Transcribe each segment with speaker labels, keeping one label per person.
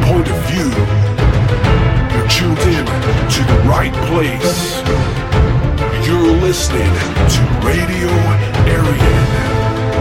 Speaker 1: point of view. You're tuned in to the right place. You're listening to Radio Aryan.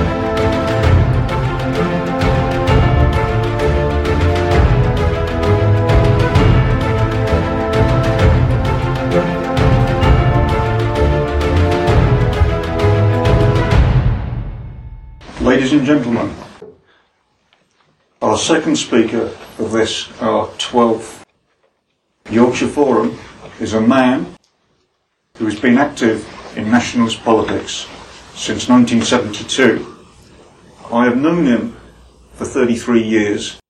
Speaker 2: Ladies and gentlemen, our second speaker of this, our 12th Yorkshire Forum, is a man who has been active in nationalist politics since 1972. I have known him for 33 years.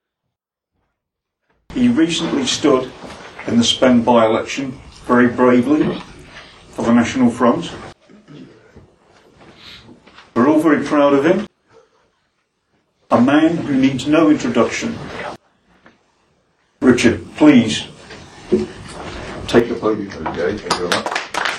Speaker 2: He recently stood in the Spen by-election very bravely for the National Front. We're all very proud of him. A man who needs no introduction. Richard, please take the podium.
Speaker 3: Okay, thank you very much.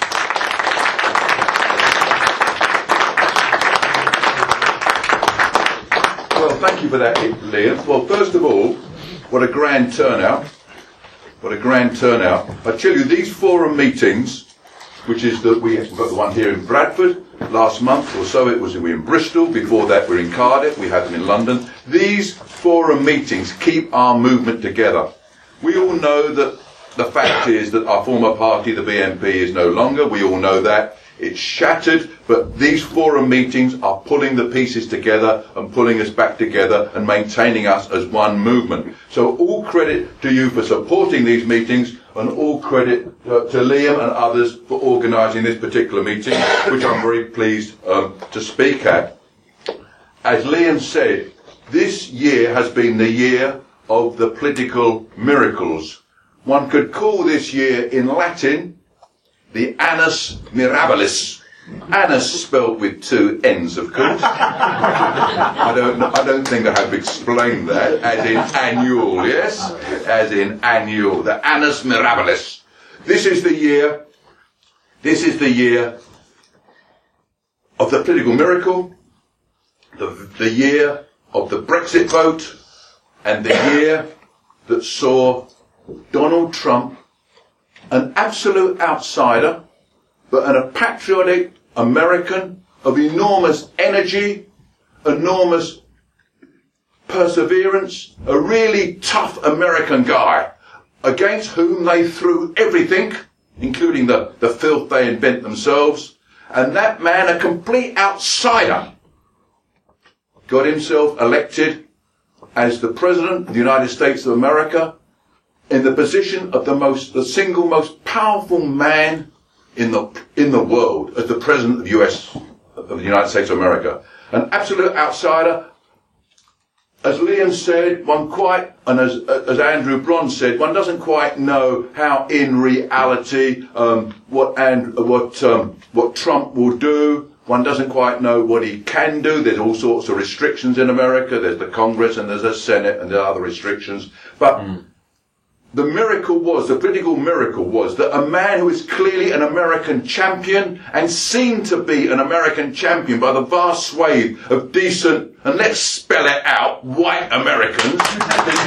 Speaker 3: Well, thank you for that, Liam. Well, first of all, what a grand turnout. What a grand turnout. I tell you, these forum meetings, which is that we've got the one here in Bradford, last month or so we were in Bristol, before that we're in Cardiff, we had them in London. These forum meetings keep our movement together. We all know that the fact is that our former party, the BNP, is no longer. We all know that. It's shattered, but these forum meetings are pulling the pieces together and pulling us back together and maintaining us as one movement. So all credit to you for supporting these meetings, and all credit to Liam and others for organising this particular meeting, which I'm very pleased to speak at. As Liam said, this year has been the year of the political miracles. One could call this year in Latin the Annus Mirabilis. Annus spelled with two N's, of course. I don't think I have explained that. As in annual, yes? As in annual. The Annus Mirabilis. This is the year of the political miracle, the year of the Brexit vote, and the year that saw Donald Trump, an absolute outsider, but a patriotic American of enormous energy, enormous perseverance, a really tough American guy, against whom they threw everything, including the filth they invent themselves. And that man, a complete outsider, got himself elected as the President of the United States of America, in the position of the single most powerful man in the world, as the President of the United States of America. An absolute outsider. As Liam said, and as Andrew Blond said, one doesn't quite know how in reality what Trump will do. One doesn't quite know what he can do. There's all sorts of restrictions in America. There's the Congress and there's the Senate and there are other restrictions. But the political miracle was that a man who is clearly an American champion and seen to be an American champion by the vast swathe of decent, and let's spell it out, white Americans, the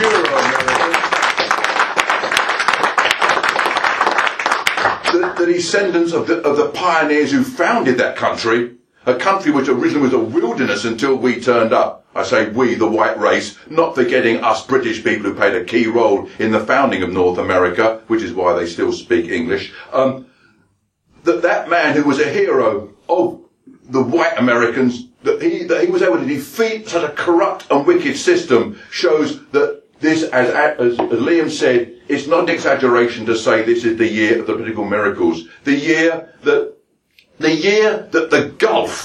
Speaker 3: Euro-Americans, the descendants of the pioneers who founded that country, a country which originally was a wilderness until we turned up. I say we, the white race, not forgetting us British people who played a key role in the founding of North America, which is why they still speak English. That man who was a hero of the white Americans, that he was able to defeat such a corrupt and wicked system, shows that this, as Liam said, it's not an exaggeration to say this is the year of the political miracles. The year that the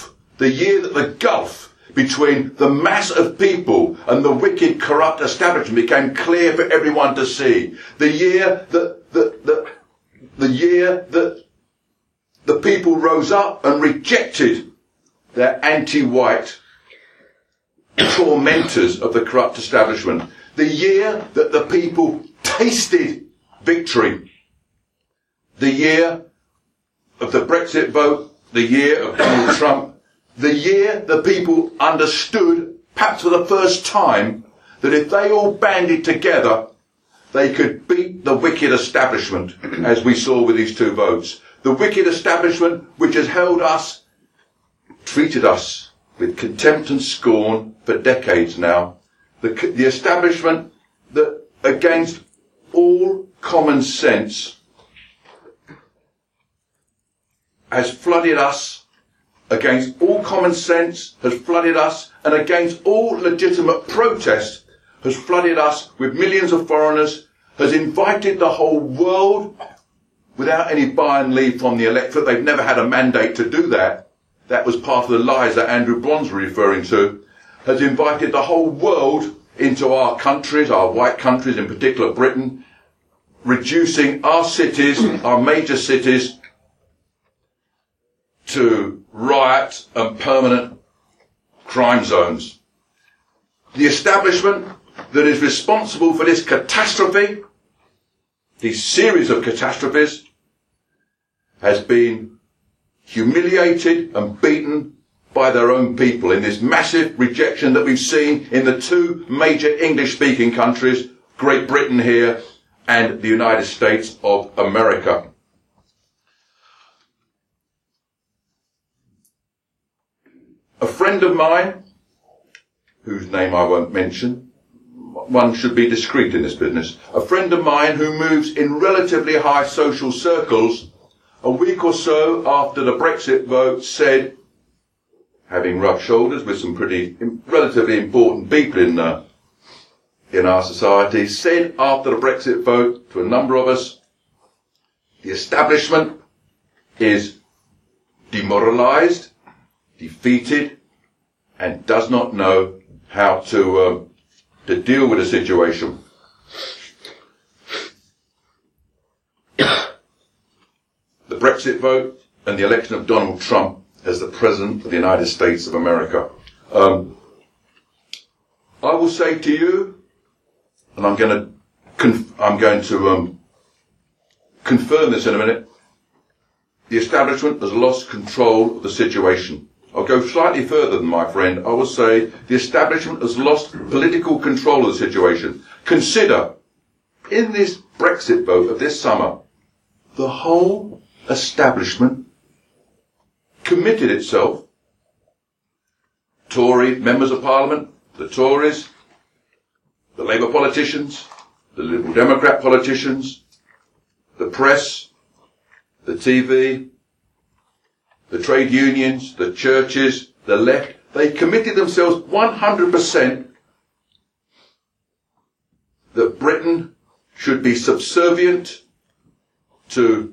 Speaker 3: gulf between the mass of people and the wicked, corrupt establishment became clear for everyone to see. The year that the people rose up and rejected their anti-white tormentors of the corrupt establishment. The year that the people tasted victory. The year of the Brexit vote, the year of Donald Trump, the year the people understood, perhaps for the first time, that if they all banded together, they could beat the wicked establishment, as we saw with these two votes. The wicked establishment which has held us, treated us with contempt and scorn for decades now. The establishment that, against all common sense, has flooded us, against all common sense, has flooded us, and against all legitimate protest, has flooded us with millions of foreigners, has invited the whole world without any buy and leave from the electorate. They've never had a mandate to do that. That was part of the lies that Andrew Bronze was referring to. Has invited the whole world into our countries, our white countries, in particular Britain, reducing our cities, our major cities, to riot and permanent crime zones. The establishment that is responsible for this catastrophe, these series of catastrophes, has been humiliated and beaten by their own people in this massive rejection that we've seen in the two major English-speaking countries, Great Britain here and the United States of America. A friend of mine, whose name I won't mention, one should be discreet in this business, a friend of mine who moves in relatively high social circles, a week or so after the Brexit vote said, having rubbed shoulders with some pretty relatively important people in our society, said after the Brexit vote to a number of us, the establishment is demoralised, defeated, and does not know how to deal with the situation. The Brexit vote and the election of Donald Trump as the President of the United States of America. I will say to you, and I'm going to confirm this in a minute, the establishment has lost control of the situation. I'll go slightly further than my friend. I will say the establishment has lost political control of the situation. Consider, in this Brexit vote of this summer, the whole establishment committed itself, Tory members of Parliament, the Tories, the Labour politicians, the Liberal Democrat politicians, the press, the TV, the trade unions, the churches, the left, they committed themselves 100% that Britain should be subservient to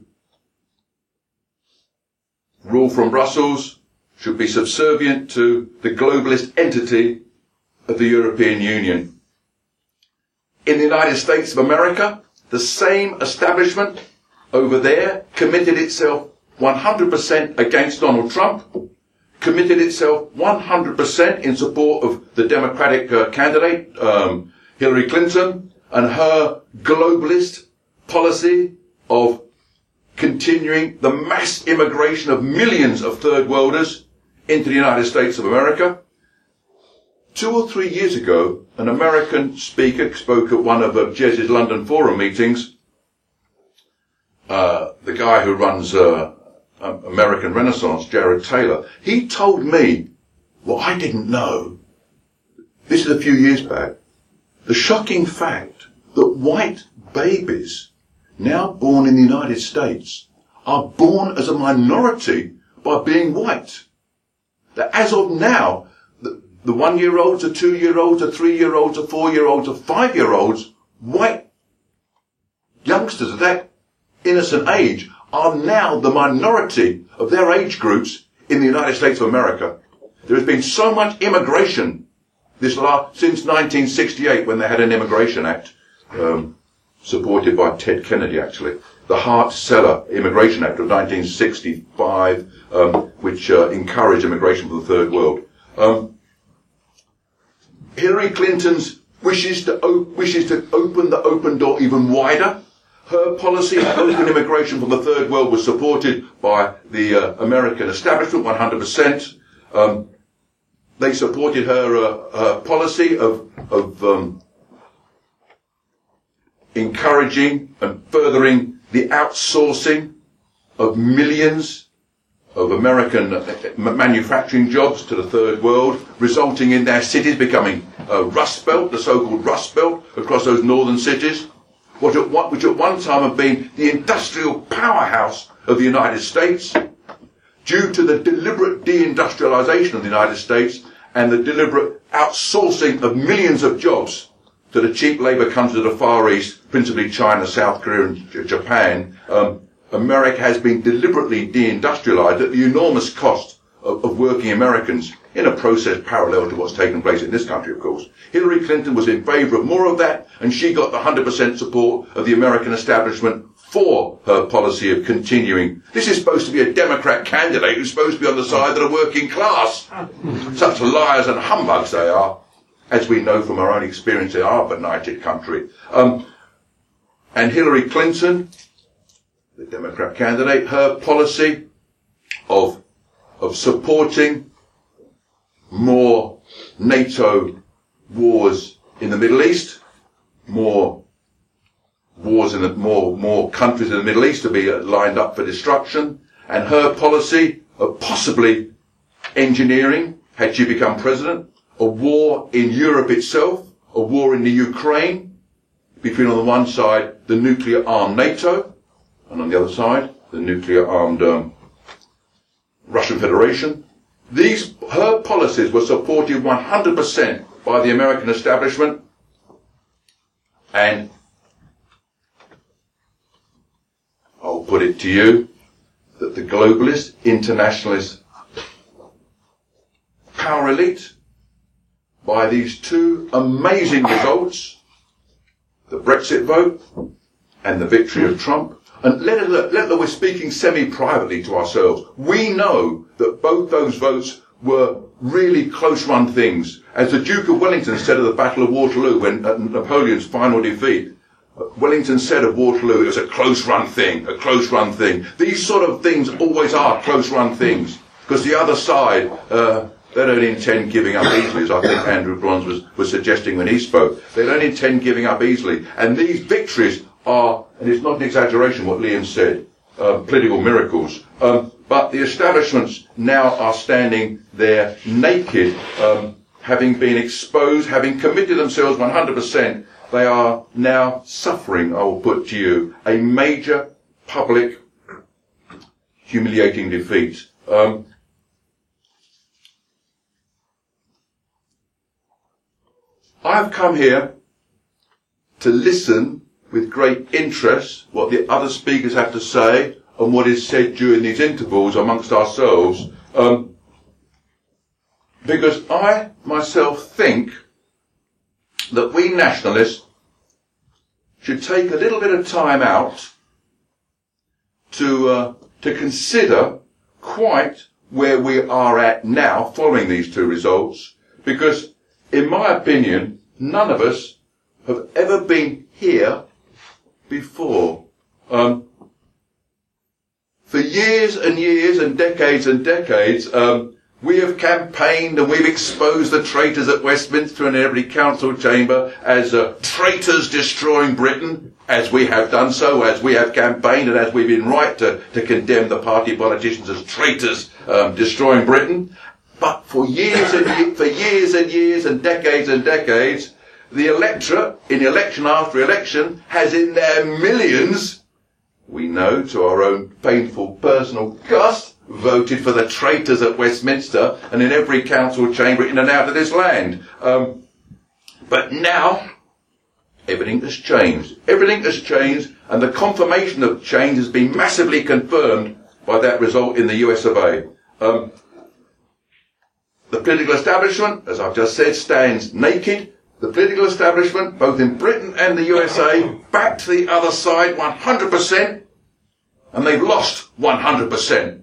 Speaker 3: rule from Brussels, should be subservient to the globalist entity of the European Union. In the United States of America, the same establishment over there committed itself 100% against Donald Trump, committed itself 100% in support of the Democratic candidate, Hillary Clinton, and her globalist policy of continuing the mass immigration of millions of third worlders into the United States of America. 2 or 3 years ago, an American speaker spoke at one of Jez's London Forum meetings. The guy who runs American Renaissance, Jared Taylor, he told me what I didn't know. This is a few years back. The shocking fact that white babies now born in the United States are born as a minority by being white. That as of now, the 1-year-olds, the 2-year-olds, the 3-year-olds, the 4-year-olds, the 5-year-olds, white youngsters of that innocent age are now the minority of their age groups in the United States of America. There has been so much immigration since 1968, when they had an Immigration Act, supported by Ted Kennedy, actually. The Hart-Celler Immigration Act of 1965, which encouraged immigration from the Third World. Hillary Clinton's wishes to open the open door even wider. Her policy of open immigration from the Third World was supported by the American establishment 100%. they supported her policy of encouraging and furthering the outsourcing of millions of American manufacturing jobs to the third world, resulting in their cities becoming a rust belt, the so-called rust belt, across those northern cities, which at one time have been the industrial powerhouse of the United States, due to the deliberate deindustrialization of the United States and the deliberate outsourcing of millions of jobs to the cheap labour countries of the Far East, principally China, South Korea and Japan. America has been deliberately deindustrialized at the enormous cost of working Americans, in a process parallel to what's taken place in this country, of course. Hillary Clinton was in favour of more of that, and she got the 100% support of the American establishment for her policy of continuing. This is supposed to be a Democrat candidate who's supposed to be on the side of the working class. Such liars and humbugs they are, as we know from our own experience in our benighted country. And Hillary Clinton, the Democrat candidate, her policy of supporting more NATO wars in the Middle East, more wars in more countries in the Middle East to be lined up for destruction, and her policy of possibly engineering, had she become president, a war in Europe itself, a war in the Ukraine, between on the one side the nuclear-armed NATO, and on the other side the nuclear-armed Russian Federation. Her policies were supported 100% by the American establishment, and I'll put it to you that the globalist, internationalist power elite, by these two amazing results, the Brexit vote and the victory of Trump, and let alone we're speaking semi-privately to ourselves, we know that both those votes were really close-run things. As the Duke of Wellington said at the Battle of Waterloo, when at Napoleon's final defeat, Wellington said of Waterloo, it was a close-run thing, a close-run thing. These sort of things always are close-run things, because the other side, they don't intend giving up easily, as I think Andrew Bronze was suggesting when he spoke. They don't intend giving up easily. And these victories are, and it's not an exaggeration what Liam said, political miracles. But the establishments now are standing there naked, having been exposed, having committed themselves 100%. They are now suffering, I will put to you, a major public humiliating defeat. I've come here to listen with great interest what the other speakers have to say and what is said during these intervals amongst ourselves, because I myself think that we nationalists should take a little bit of time out to consider quite where we are at now following these two results, because in my opinion none of us have ever been here before. For years and years and decades, we have campaigned and we've exposed the traitors at Westminster and in every council chamber as traitors destroying Britain, as we have done so, as we have campaigned and as we've been right to condemn the party politicians as traitors destroying Britain. But for years and years and decades, the electorate, in election after election, has in their millions, we know to our own painful personal cost, voted for the traitors at Westminster and in every council chamber in and out of this land. But now, everything has changed. Everything has changed, and the confirmation of change has been massively confirmed by that result in the US of A. The political establishment, as I've just said, stands naked. The political establishment, both in Britain and the USA, back to the other side 100%, and they've lost 100%.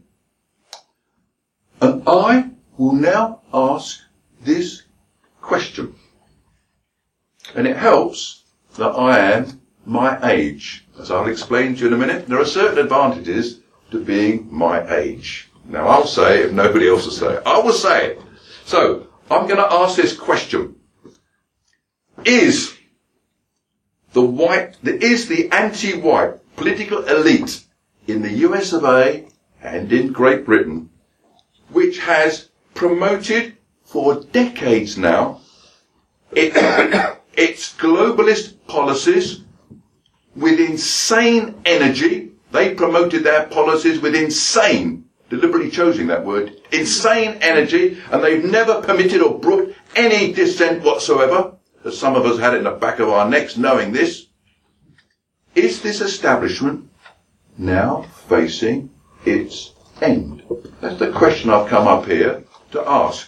Speaker 3: And I will now ask this question. And it helps that I am my age. As I'll explain to you in a minute, there are certain advantages to being my age. Now I'll say it if nobody else will say it. I will say it. So, I'm going to ask this question. Is the anti-white political elite in the US of A and in Great Britain, which has promoted for decades now its globalist policies with insane energy. They promoted their policies with insane, deliberately choosing that word, insane energy, and they've never permitted or brought any dissent whatsoever, as some of us had it in the back of our necks knowing this. Is this establishment now facing its end? That's the question I've come up here to ask.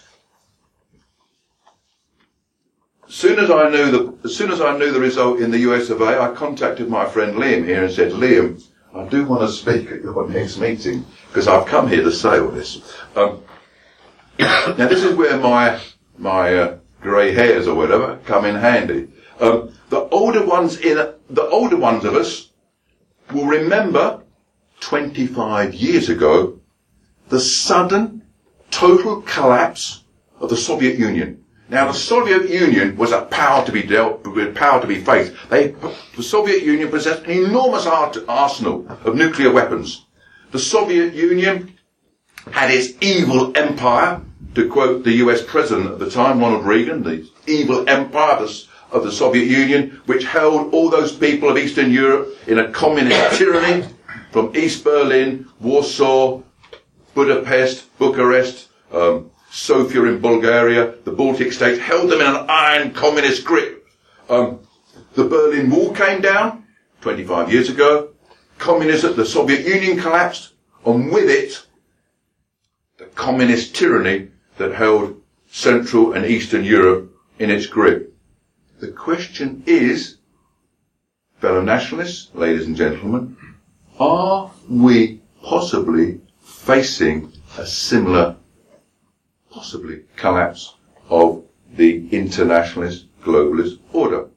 Speaker 3: As soon as I knew the result in the US of A, I contacted my friend Liam here and said, Liam, I do want to speak at your next meeting because I've come here to say all this. Now this is where my grey hairs or whatever come in handy. The older ones of us will remember 25 years ago the sudden total collapse of the Soviet Union. Now, the Soviet Union was a power to be power to be faced. The Soviet Union possessed an enormous arsenal of nuclear weapons. The Soviet Union had its evil empire, to quote the US president at the time, Ronald Reagan, the evil empire of the Soviet Union, which held all those people of Eastern Europe in a communist tyranny from East Berlin, Warsaw, Budapest, Bucharest, Sofia in Bulgaria, the Baltic states, held them in an iron communist grip. The Berlin Wall came down 25 years ago. The Soviet Union collapsed, and with it, the communist tyranny that held Central and Eastern Europe in its grip. The question is, fellow nationalists, ladies and gentlemen, are we possibly facing a similar collapse of the internationalist globalist order?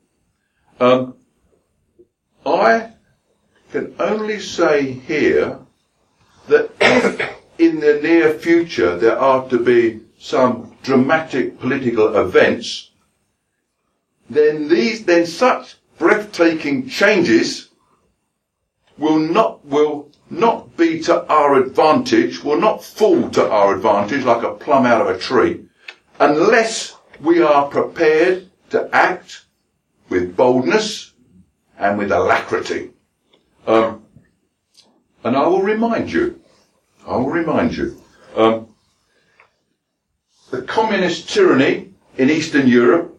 Speaker 3: I can only say here that if in the near future there are to be some dramatic political events, then such breathtaking changes will not be to our advantage, will not fall to our advantage like a plum out of a tree, unless we are prepared to act with boldness and with alacrity. And I will remind you, the communist tyranny in Eastern Europe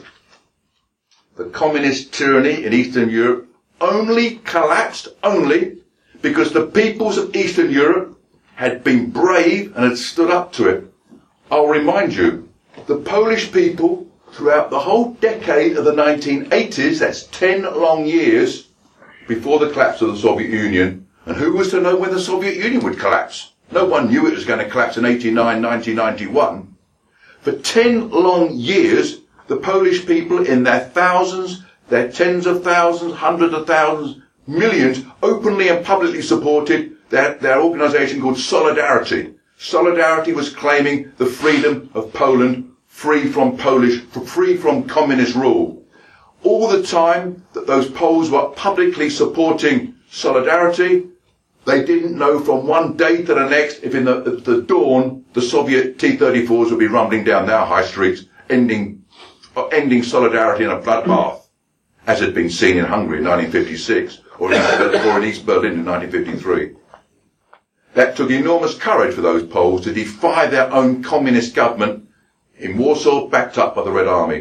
Speaker 3: only collapsed because the peoples of Eastern Europe had been brave and had stood up to it. I'll remind you, the Polish people, throughout the whole decade of the 1980s, that's 10 long years before the collapse of the Soviet Union, and who was to know when the Soviet Union would collapse? No one knew it was going to collapse in 1989, 1991. For 10 long years, the Polish people in their thousands, their tens of thousands, hundreds of thousands, millions, openly and publicly supported their organisation called Solidarity. Solidarity was claiming the freedom of Poland, free from communist rule. All the time that those Poles were publicly supporting Solidarity, they didn't know from one day to the next if at the dawn the Soviet T-34s would be rumbling down their high streets, ending Solidarity in a bloodbath, as had been seen in Hungary in 1956 or in East Berlin in 1953. That took enormous courage for those Poles to defy their own communist government in Warsaw, backed up by the Red Army.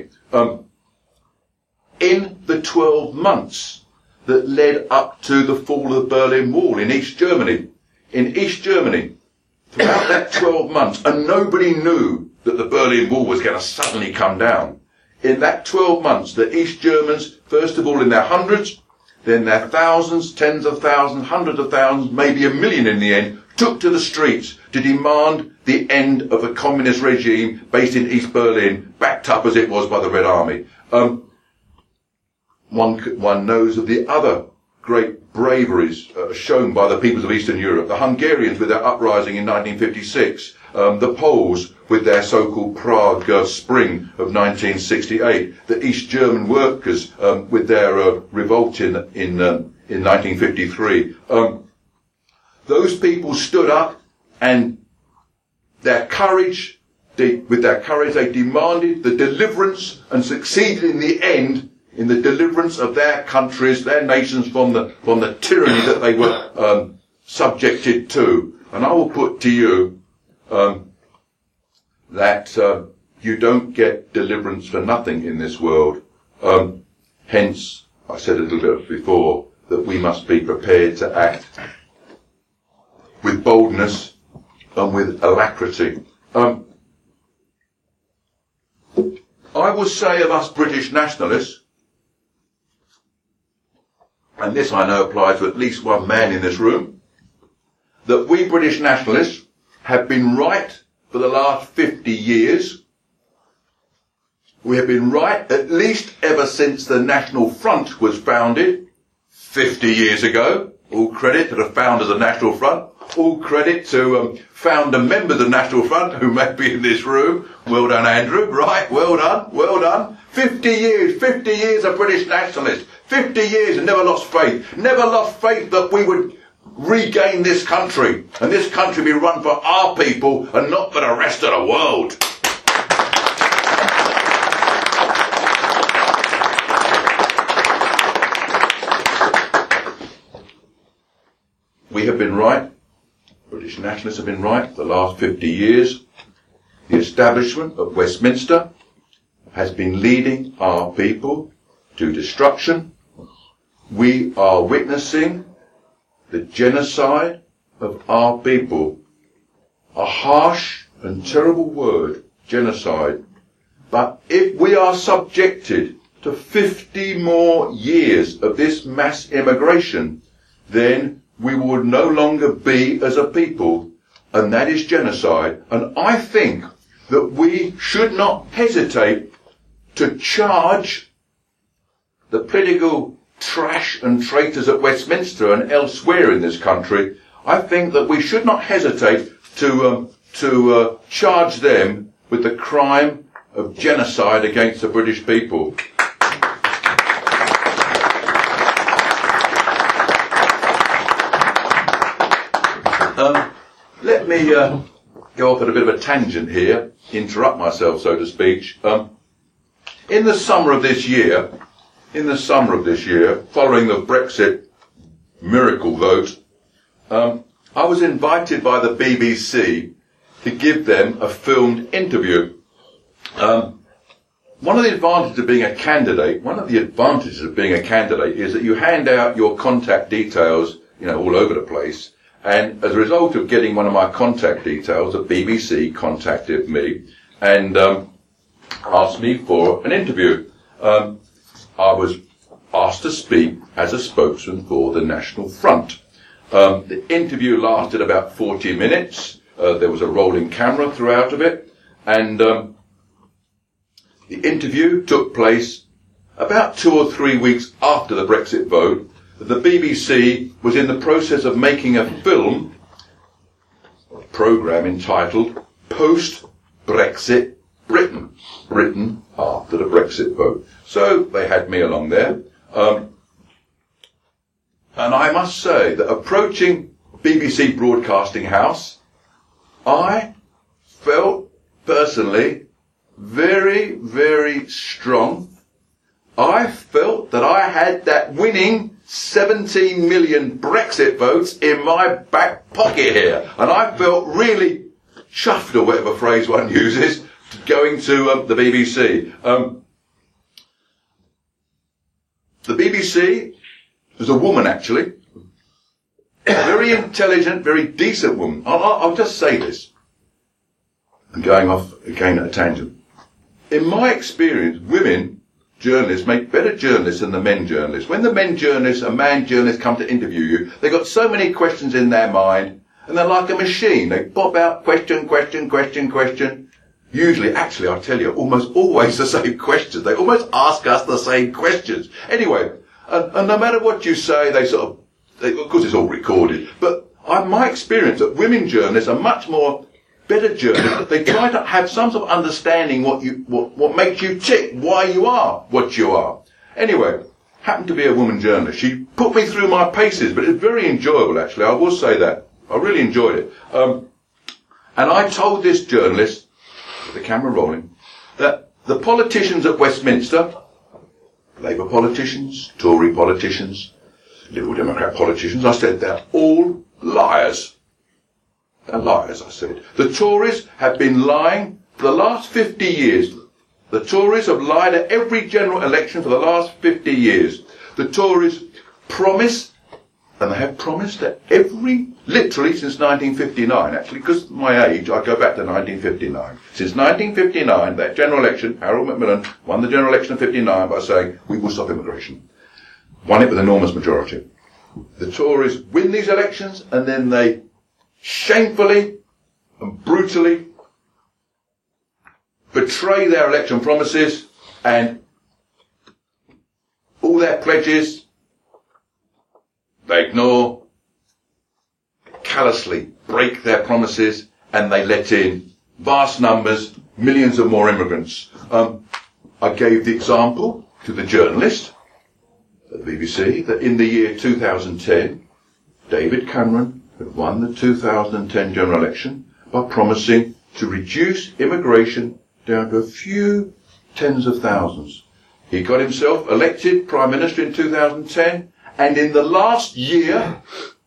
Speaker 3: In the 12 months that led up to the fall of the Berlin Wall in East Germany, throughout that 12 months, and nobody knew that the Berlin Wall was going to suddenly come down. In that 12 months, the East Germans, first of all in their hundreds, then their thousands, tens of thousands, hundreds of thousands, maybe a million in the end, took to the streets to demand the end of a communist regime based in East Berlin, backed up as it was by the Red Army. One knows of the other great braveries shown by the peoples of Eastern Europe. The Hungarians with their uprising in 1956, The Poles with their so-called Prague Spring of 1968. The East German workers with their revolt in 1953. Those people stood up, and with their courage, they demanded the deliverance and succeeded in the end in the deliverance of their countries, their nations from the tyranny that they were subjected to. And I will put to you that you don't get deliverance for nothing in this world. Hence, I said a little bit before that we must be prepared to act with boldness and with alacrity. I will say of us British nationalists, and this I know applies to at least one man in this room, that we British nationalists have been right for the last 50 years. We have been right at least ever since the National Front was founded 50 years ago. All credit to the founders of the National Front. All credit to founder members of the National Front who may be in this room. Well done, Andrew. Right, well done, well done. 50 years of British nationalists. 50 years and never lost faith. Never lost faith that we would regain this country. And this country be run for our people and not for the rest of the world. We have been right. British nationalists have been right for the last 50 years. The establishment of Westminster has been leading our people to destruction. We are witnessing the genocide of our people. A harsh and terrible word, genocide. But if we are subjected to 50 more years of this mass immigration, then we would no longer be as a people, and that is genocide. And I think that we should not hesitate to charge the political trash and traitors at Westminster and elsewhere in this country. I think that we should not hesitate to charge them with the crime of genocide against the British people. Let me go off at a bit of a tangent here, interrupt myself, so to speak. In the summer of this year, following the Brexit miracle vote, I was invited by the BBC to give them a filmed interview. One of the advantages of being a candidate is that you hand out your contact details, all over the place. And as a result of getting one of my contact details, the BBC contacted me and asked me for an interview. I was asked to speak as a spokesman for the National Front. The interview lasted about 40 minutes. There was a rolling camera throughout of it. And the interview took place about 2 or 3 weeks after the Brexit vote. The BBC was in the process of making a film, a programme entitled Post-Brexit Britain, written after the Brexit vote. So they had me along there. And I must say that approaching BBC Broadcasting House, I felt personally very, very strong. I felt that I had that winning 17 million Brexit votes in my back pocket here. And I felt really chuffed, or whatever phrase one uses, going to the BBC. The BBC was a woman, actually. A very intelligent, very decent woman. I'll just say this. I'm going off again at a tangent. In my experience, women journalists make better journalists than the men journalists. When the men journalists and man journalists come to interview you, they've got so many questions in their mind, and they're like a machine. They pop out question. Usually, actually, I tell you, almost always the same questions. They almost ask us the same questions. Anyway, and no matter what you say, of course it's all recorded, but my experience that women journalists are much more better journalists. They try to have some sort of understanding what makes you tick, why you are what you are. Anyway, happened to be a woman journalist. She put me through my paces, but it's very enjoyable, actually. I will say that. I really enjoyed it. And I told this journalist, with the camera rolling, that the politicians at Westminster, Labour politicians, Tory politicians, Liberal Democrat politicians, I said they're all liars. They're liars, I said. The Tories have been lying for the last 50 years. The Tories have lied at every general election for the last 50 years. The Tories promise, and they have promised at literally since 1959, actually, because of my age, I go back to 1959. Since 1959, that general election, Harold Macmillan won the general election of 59 by saying, we will stop immigration. Won it with enormous majority. The Tories win these elections, and then they shamefully and brutally betray their election promises, and all their pledges they ignore, callously break their promises, and they let in vast numbers, millions of more immigrants. I gave the example to the journalist at the BBC that in the year 2010, David Cameron had won the 2010 general election by promising to reduce immigration down to a few tens of thousands. He got himself elected Prime Minister in 2010, and in the last year,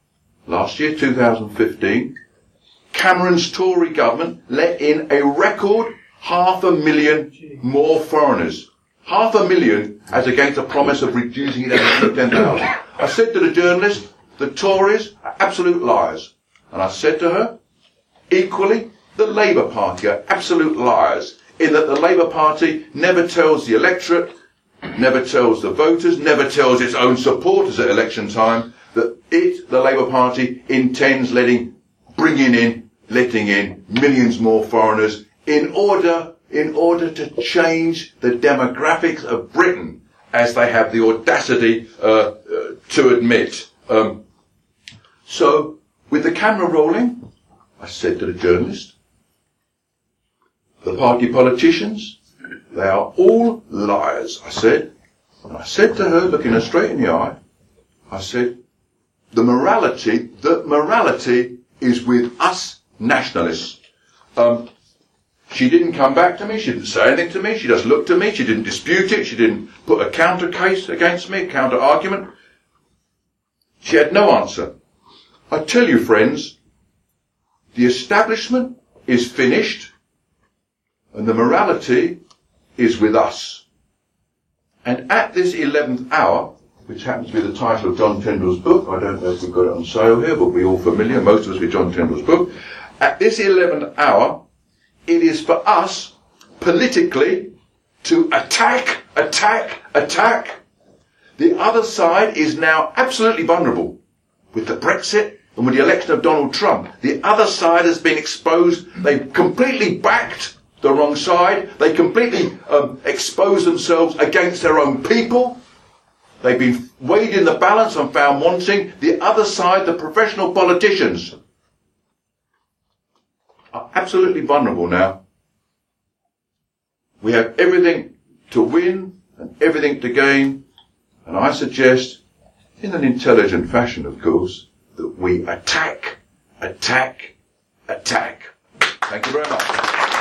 Speaker 3: 2015, Cameron's Tory government let in a record 500,000 more foreigners. 500,000 as against a promise of reducing it down to 10,000. I said to the journalist, the Tories are absolute liars. And I said to her, equally, the Labour Party are absolute liars, in that the Labour Party never tells the electorate, never tells the voters, never tells its own supporters at election time that the Labour Party, intends letting in millions more foreigners in order to change the demographics of Britain, as they have the audacity to admit. So, with the camera rolling, I said to the journalist, the party politicians, they are all liars, I said. And I said to her, looking her straight in the eye, I said, the morality is with us nationalists. She didn't come back to me, she didn't say anything to me, she just looked at me, she didn't dispute it, she didn't put a counter case against me, a counter argument. She had no answer. I tell you, friends, the establishment is finished, and the morality is with us. And at this 11th hour, which happens to be the title of John Tyndall's book, I don't know if we've got it on sale here, but we're all familiar, most of us, with John Tyndall's book. At this 11th hour, it is for us, politically, to attack. The other side is now absolutely vulnerable. With the Brexit and with the election of Donald Trump, the other side has been exposed. They've completely backed the wrong side. They completely exposed themselves against their own people. They've been weighed in the balance and found wanting. The other side, the professional politicians, are absolutely vulnerable now. We have everything to win and everything to gain. And I suggest, in an intelligent fashion, of course, that we attack. Thank you very much.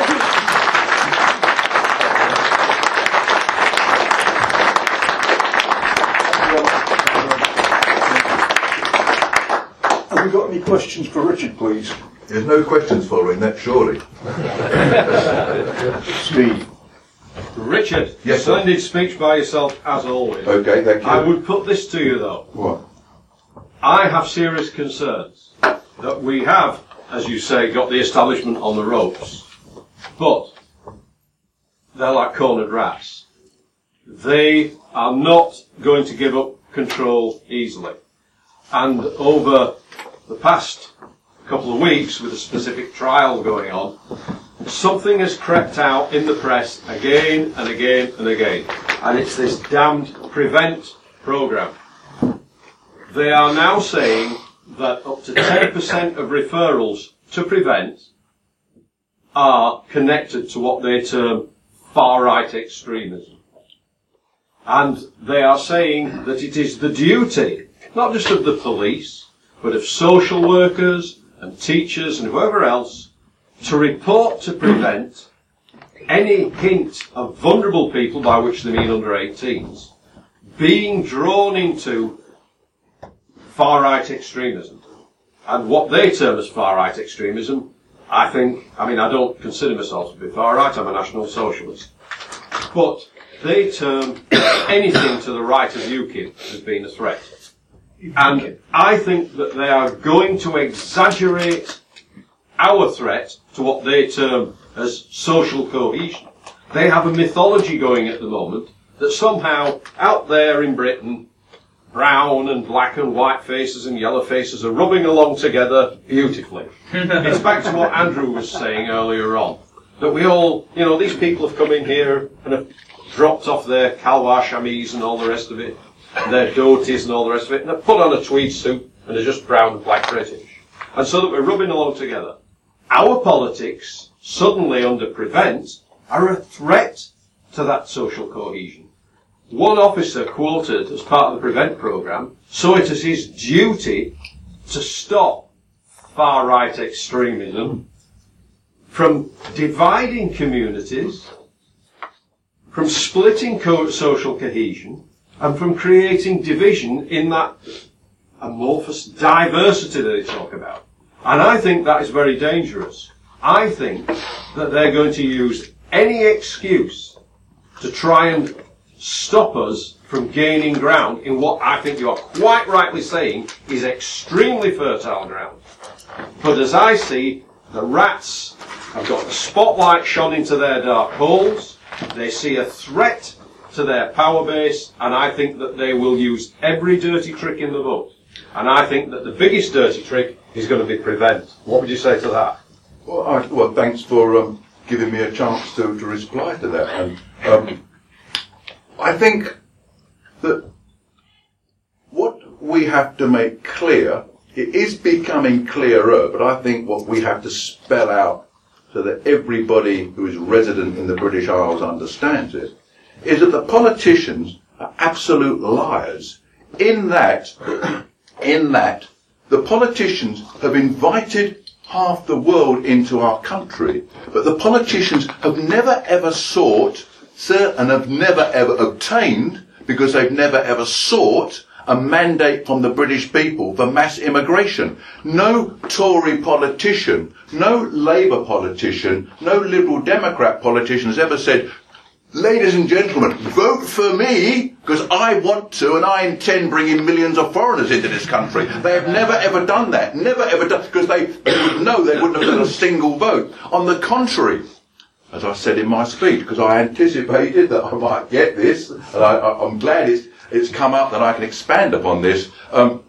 Speaker 2: Have we got any questions for Richard, please?
Speaker 3: There's no questions following that, surely.
Speaker 2: Steve.
Speaker 4: Richard,
Speaker 3: yes,
Speaker 4: splendid speech by yourself, as always.
Speaker 3: Okay, thank you.
Speaker 4: I would put this to you, though.
Speaker 3: What?
Speaker 4: I have serious concerns that we have, as you say, got the establishment on the ropes, but they're like cornered rats. They are not going to give up control easily. And over the past couple of weeks, with a specific trial going on, something has crept out in the press again and again and again. And it's this damned Prevent programme. They are now saying that up to 10% of referrals to Prevent are connected to what they term far-right extremism. And they are saying that it is the duty, not just of the police, but of social workers and teachers and whoever else, to report to prevent any hint of vulnerable people, by which they mean under 18s, being drawn into far-right extremism. And what they term as far-right extremism, I don't consider myself to be far-right, I'm a National Socialist. But they term anything to the right of UKIP as being a threat. And I think that they are going to exaggerate our threat to what they term as social cohesion. They have a mythology going at the moment that somehow out there in Britain, brown and black and white faces and yellow faces are rubbing along together beautifully. It's back to what Andrew was saying earlier on, that we all, these people have come in here and have dropped off their Kalwar chamise and all the rest of it, their dhotis and all the rest of it, and have put on a tweed suit and are just brown and black British. And so that we're rubbing along together. Our politics, suddenly under Prevent, are a threat to that social cohesion. One officer quoted as part of the Prevent programme saw it as his duty to stop far-right extremism from dividing communities, from splitting social cohesion, and from creating division in that amorphous diversity that they talk about. And I think that is very dangerous. I think that they're going to use any excuse to try and stop us from gaining ground in what I think you are quite rightly saying is extremely fertile ground. But as I see, the rats have got the spotlight shone into their dark holes. They see a threat to their power base, and I think that they will use every dirty trick in the book. And I think that the biggest dirty trick is going to be Prevent. What would you say to that?
Speaker 3: Well, thanks for giving me a chance to reply to that. And I think that what we have to make clear, it is becoming clearer, but I think what we have to spell out so that everybody who is resident in the British Isles understands it, is that the politicians are absolute liars in that the politicians have invited half the world into our country, but the politicians have never ever sought and have never ever obtained, because they've never ever sought, a mandate from the British people for mass immigration. No Tory politician, no Labour politician, no Liberal Democrat politician has ever said, ladies and gentlemen, vote for me because I want to and I intend bringing millions of foreigners into this country. They have never ever done that. Never ever done, because they would know they wouldn't have done a single vote. On the contrary, as I said in my speech, because I anticipated that I might get this, and I'm glad it's come up that I can expand upon this. Oh,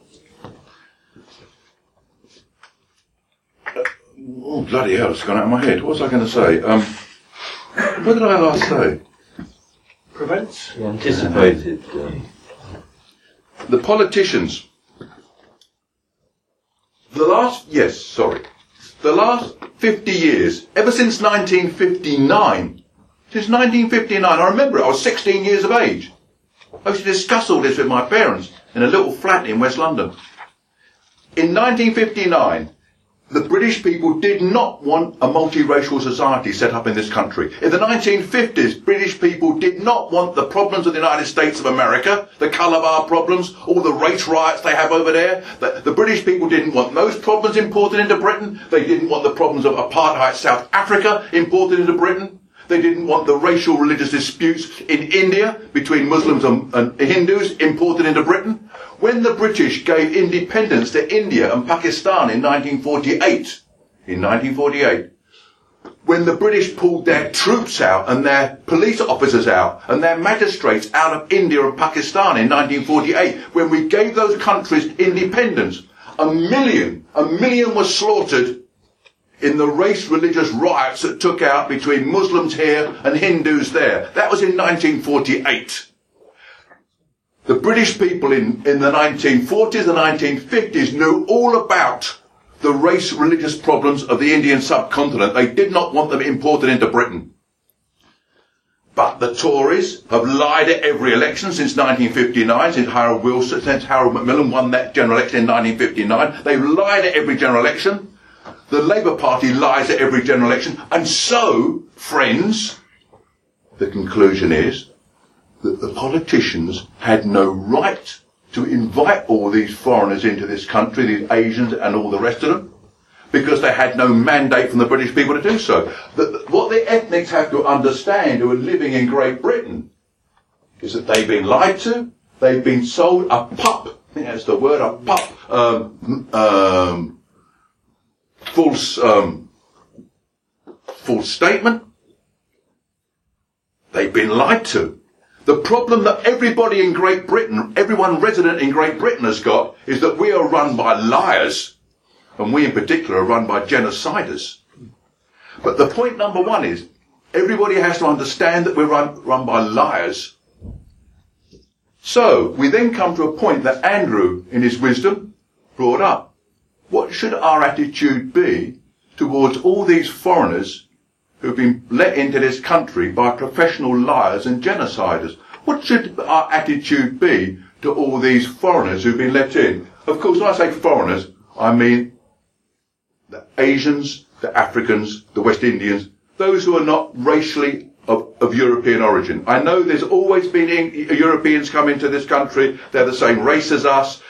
Speaker 3: bloody hell, it's gone out of my head. What was I going to say? What did I last say?
Speaker 4: Prevent?
Speaker 5: You anticipated.
Speaker 3: The politicians. The last 50 years, ever since 1959. Since 1959, I remember it, I was 16 years of age. I used to discuss all this with my parents in a little flat in West London. In 1959, the British people did not want a multiracial society set up in this country. In the 1950s, British people did not want the problems of the United States of America, the Calabar problems, all the race riots they have over there. The British people didn't want those problems imported into Britain. They didn't want the problems of apartheid South Africa imported into Britain. They didn't want the racial religious disputes in India between Muslims and Hindus imported into Britain. When the British gave independence to India and Pakistan in 1948, when the British pulled their troops out and their police officers out and their magistrates out of India and Pakistan in 1948, when we gave those countries independence, a million was slaughtered in the race-religious riots that took out between Muslims here and Hindus there. That was in 1948. The British people in the 1940s and 1950s knew all about the race religious problems of the Indian subcontinent. They did not want them imported into Britain. But the Tories have lied at every election since 1959, since Harold Macmillan won that general election in 1959. They've lied at every general election. The Labour Party lies at every general election. And so, friends, the conclusion is that the politicians had no right to invite all these foreigners into this country, these Asians and all the rest of them, because they had no mandate from the British people to do so. What the ethnics have to understand who are living in Great Britain is that they've been lied to, they've been sold a pup, I think that's the word, a pup, false statement. They've been lied to. The problem that everybody in Great Britain, everyone resident in Great Britain has got, is that we are run by liars. And we in particular are run by genociders. But the point number one is, everybody has to understand that we're run by liars. So, we then come to a point that Andrew, in his wisdom, brought up. What should our attitude be towards all these foreigners who've been let into this country by professional liars and genociders? What should our attitude be to all these foreigners who've been let in? Of course, when I say foreigners, I mean the Asians, the Africans, the West Indians, those who are not racially of European origin. I know there's always been Europeans come into this country, they're the same race as us,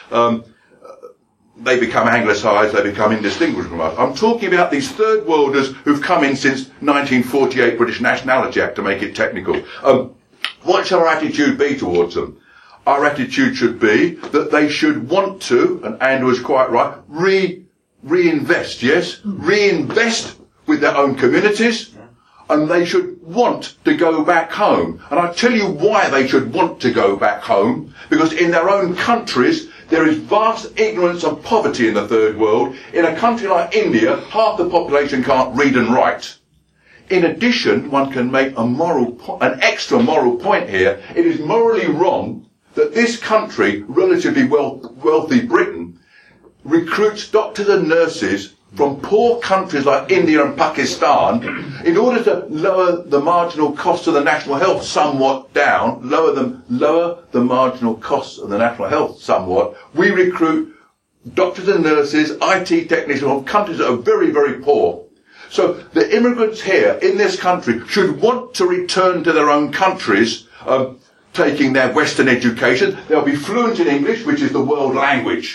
Speaker 3: they become anglicised, they become indistinguishable from us. I'm talking about these third worlders who've come in since 1948 British Nationality Act, to make it technical. What should our attitude be towards them? Our attitude should be that they should want to, and Andrew is quite right, reinvest, yes? Reinvest with their own communities, and they should want to go back home. And I tell you why they should want to go back home, because in their own countries, there is vast ignorance and poverty in the third world. In a country like India, half the population can't read and write. In addition, one can make an extra moral point here. It is morally wrong that this country, relatively wealthy Britain, recruits doctors and nurses from poor countries like India and Pakistan in order to lower the marginal costs of the national health somewhat down, lower the marginal costs of the national health somewhat. We recruit doctors and nurses, IT technicians from countries that are very, very poor. So the immigrants here in this country should want to return to their own countries, taking their Western education. They'll be fluent in English, which is the world language.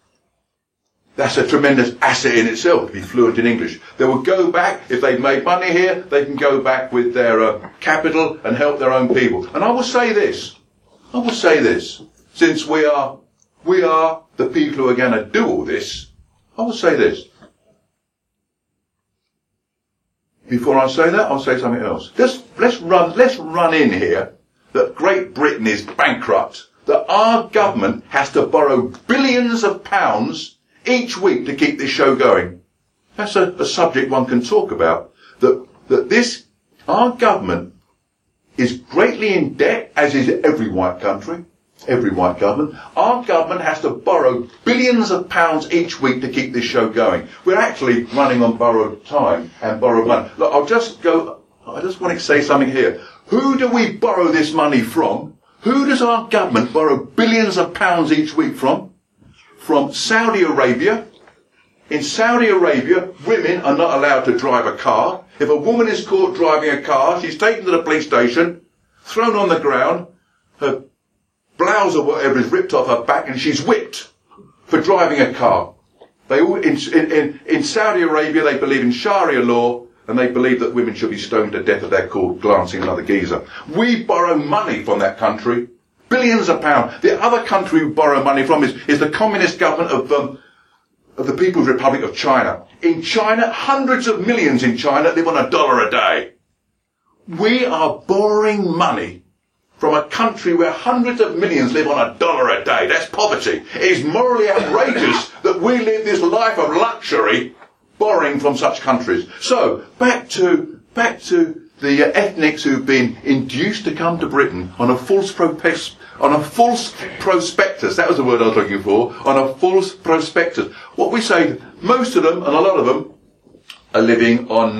Speaker 3: That's a tremendous asset in itself, to be fluent in English. They will go back, if they've made money here, they can go back with their capital and help their own people. And I will say this, since we are the people who are going to do all this, I will say this. Before I say that, I'll say something else. Let's run in here that Great Britain is bankrupt, that our government has to borrow billions of pounds each week to keep this show going. That's a subject one can talk about. Our government is greatly in debt, as is every white country, every white government. Our government has to borrow billions of pounds each week to keep this show going. We're actually running on borrowed time and borrowed money. Look, I just want to say something here. Who do we borrow this money from? Who does our government borrow billions of pounds each week from? From Saudi Arabia. In Saudi Arabia, women are not allowed to drive a car. If a woman is caught driving a car, she's taken to the police station, thrown on the ground, her blouse or whatever is ripped off her back, and she's whipped for driving a car. In Saudi Arabia, they believe in Sharia law, and they believe that women should be stoned to death if they're caught glancing at another geezer. We borrow money from that country. Billions of pounds. The other country we borrow money from is the communist government of the People's Republic of China. In China, hundreds of millions in China live on $1 a day. We are borrowing money from a country where hundreds of millions live on $1 a day. That's poverty. It is morally outrageous that we live this life of luxury borrowing from such countries. So, back to the ethnics who've been induced to come to Britain on a false prospectus. That was the word I was looking for. On a false prospectus. What we say, most of them, and a lot of them, are living on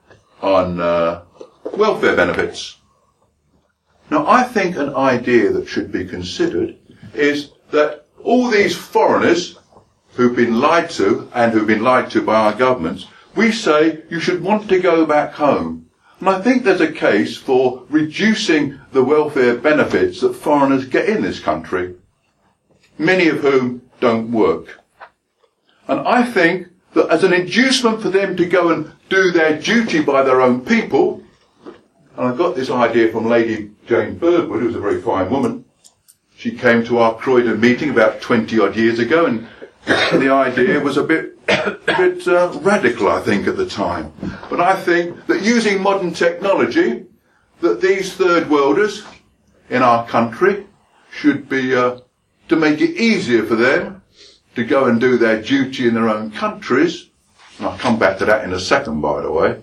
Speaker 3: welfare benefits. Now, I think an idea that should be considered is that all these foreigners who've been lied to, and who've been lied to by our governments, we say you should want to go back home. And I think there's a case for reducing the welfare benefits that foreigners get in this country, many of whom don't work. And I think that as an inducement for them to go and do their duty by their own people, and I got this idea from Lady Jane Birdwood, who was a very fine woman. She came to our Croydon meeting about 20 odd years ago, and the idea was a bit radical, I think, at the time. But I think that using modern technology, that these third worlders in our country should be, to make it easier for them to go and do their duty in their own countries. And I'll come back to that in a second, by the way.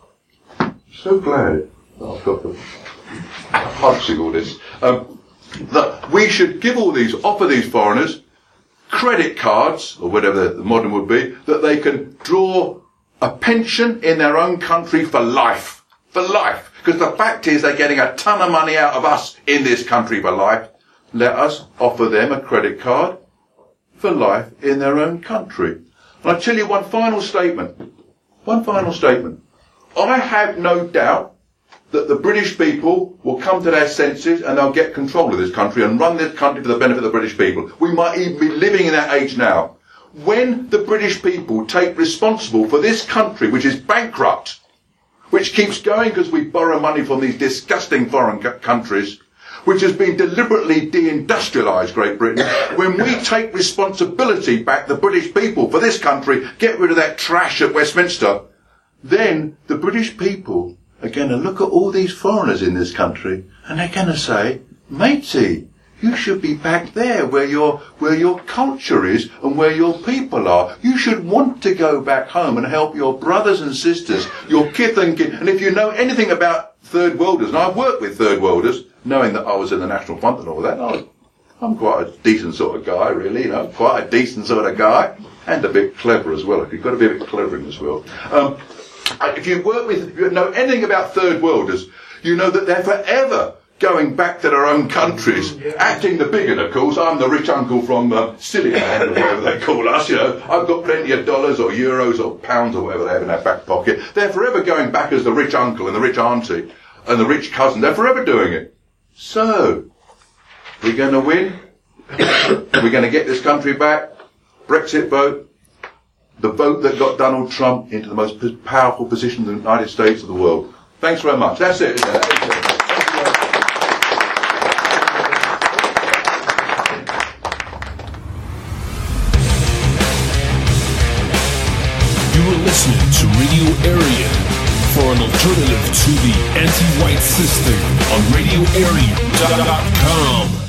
Speaker 3: So glad I've got the punching all this. That we should offer these foreigners credit cards, or whatever the modern would be, that they can draw a pension in their own country for life. For life. Because the fact is they're getting a ton of money out of us in this country for life. Let us offer them a credit card for life in their own country. And I'll tell you one final statement. One final statement. I have no doubt that the British people will come to their senses and they'll get control of this country and run this country for the benefit of the British people. We might even be living in that age now. When the British people take responsible for this country, which is bankrupt, which keeps going because we borrow money from these disgusting foreign countries, which has been deliberately deindustrialised Great Britain, when we take responsibility back, the British people, for this country, get rid of that trash at Westminster, then the British people are going to look at all these foreigners in this country and they're going to say, matey, you should be back there where your culture is and where your people are. You should want to go back home and help your brothers and sisters, your kith and kin. And if you know anything about third worlders, and I've worked with third worlders, knowing that I was in the National Front and all that, I'm quite a decent sort of guy, really, quite a decent sort of guy, and a bit clever as well. You've got to be a bit clever in this world. If you know anything about third worlders, you know that they're forever going back to their own countries, acting the bigot, of course. I'm the rich uncle from Scillyland, or whatever they call us, I've got plenty of dollars or euros or pounds or whatever they have in their back pocket. They're forever going back as the rich uncle and the rich auntie and the rich cousin. They're forever doing it. So, we're going to win. We're going to get this country back. Brexit vote. The vote that got Donald Trump into the most powerful position in the United States of the world. Thanks very much. That's it, isn't it?
Speaker 1: You are listening to Radio Area for an alternative to the anti-white system on RadioArea.com.